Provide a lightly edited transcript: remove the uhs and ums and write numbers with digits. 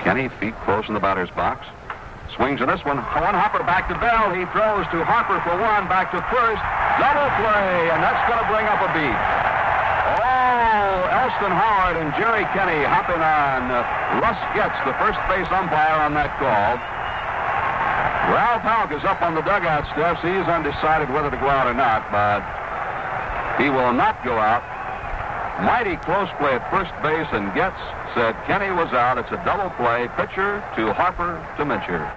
Kenny, feet close in the batter's box. Swings in this one. One hopper back to Bell. He throws to Harper for one. Back to first. Double play, and that's going to bring up a beat. Oh, Elston Howard and Jerry Kenny hopping on. Russ Getz, the first base umpire on that call. Ralph Houck is up on the dugout steps. He's undecided whether to go out or not, but he will not go out. Mighty close play at first base, and Getz said Kenny was out. It's a double play. Pitcher to Harper to Mincher.